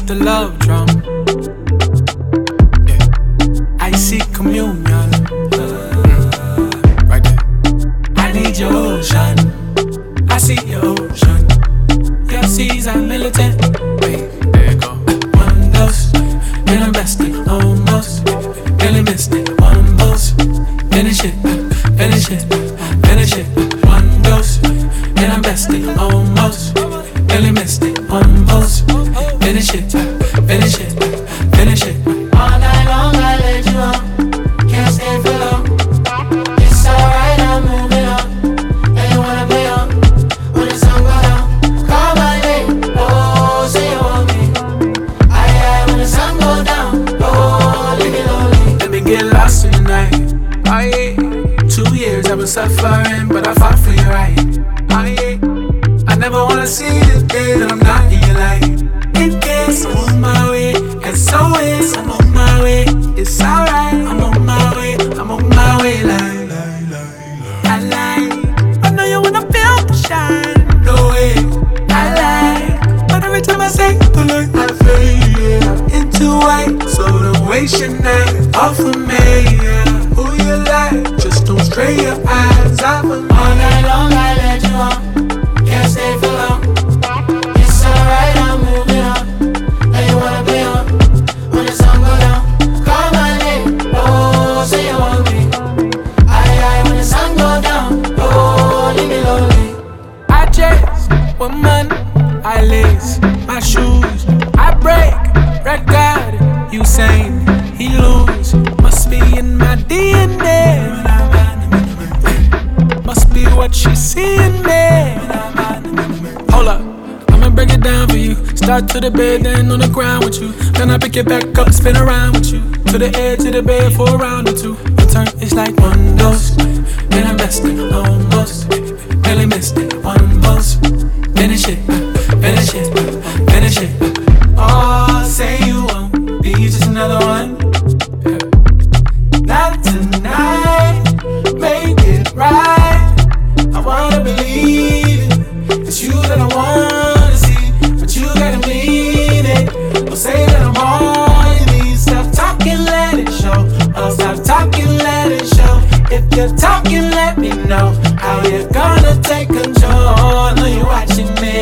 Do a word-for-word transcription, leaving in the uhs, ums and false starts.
the love drum. Yeah. I see communion. Mm. Right there. I need your ocean. I see your ocean. Your seas are militant. Wait, there you go. One dose, then I'm resting almost. Really missed it. One dose, finish it, finish it, finish it. One dose, then I'm resting almost. Really missed it. One dose, finish it, finish it, finish it. All night long I let you on, can't stay for long. It's alright, I'm moving on. And you wanna play on, when the sun go down. Call my name, oh, say you want me. Aye, aye, when the sun go down, oh, leave me lonely. Let me get lost in the night. Oh yeah. Two years I've been suffering, but I fought for you right. Oh yeah. I never wanna see the day that I'm not in your life. In case I'm on my way, and so is I'm on my way. It's alright, I'm on my way, I'm on my way. Like, like, like, I like. I know you wanna feel the shine. No way, I like. But every time I say the light, I fade yeah, into white. So don't waste your night off of me. Yeah. Who you like? Just don't stray your eyes off of me. All night long I let you on, can't stay for long. It's alright, I'm moving on. And you wanna play on, when the sun go down. Call my name, oh, say you want me. Aye, aye, when the sun go down, oh, leave me lonely. I chase woman, I lace my shoes. I break record, Usain, he lose. Must be in my D N A. Must be what she see in me. Hold up, I'ma break it down for you. Start to the bed, then on the ground with you. Then I pick it back up, spin around with you. To the edge of the bed for a round or two. Return is like one dose, then I'm resting almost. Really missed it, one dose. Finish it, finish it, finish it. Oh, say you won't be just another one. Yeah. Not tonight, make it right. I wanna believe it. It's you that I wanna see, but you gotta mean it. Don't say that I'm all you need. Stop talking, let it show. Oh, stop talking, let it show. If you're talking, let me know how you're gonna take control. I know you're watching me.